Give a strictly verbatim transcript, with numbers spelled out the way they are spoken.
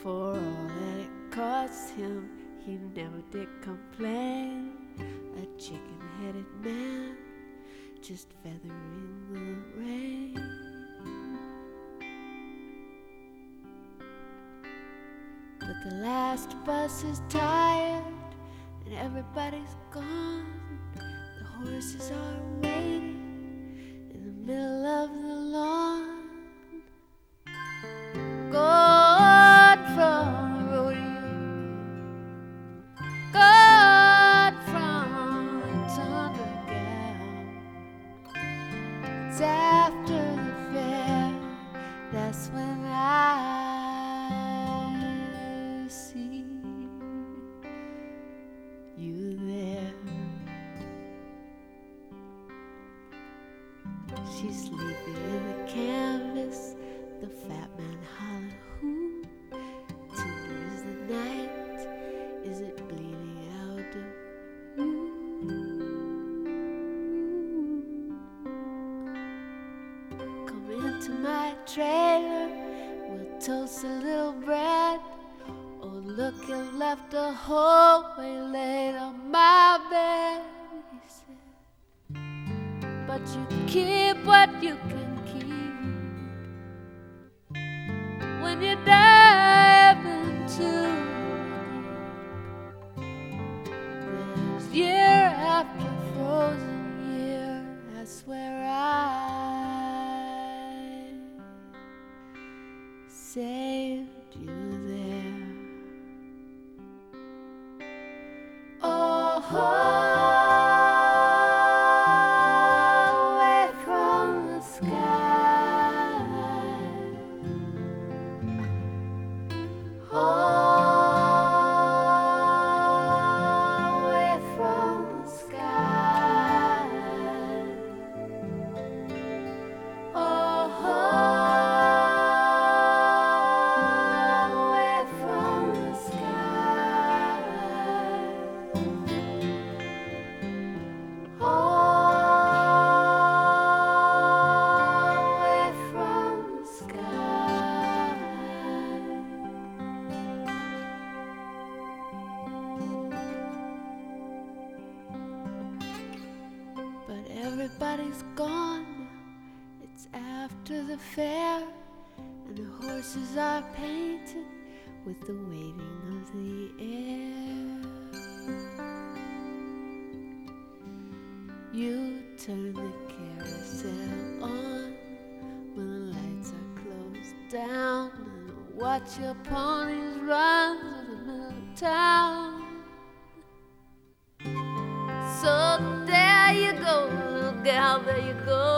For all that it cost him, he never did complain. A chicken-headed man, just feathering the rain. But the last bus is tired and everybody's gone. The horses are waiting in the middle of the lawn. God from the rodeo, God from the Thunder Gal. It's after the fair, that's when I see you there. She's sleeping in the canvas, the fat man hollering, who? Tender is the night, is it bleeding out of you? Come into my trailer, we'll toast a little bread. Oh, look, you left a hole way laid on my bed, he said. But you keep what you can keep when you dive into there's year after frozen year. That's where I saved you there. Oh, away from the sky. Away from the sky. Away from the sky. Away from the sky. But everybody's gone now. It's after the fair, and the horses are painted with the waiting of the air. You turn the carousel on when the lights are closed down, and watch your ponies run through the middle of town. So there you go, little gal, there you go.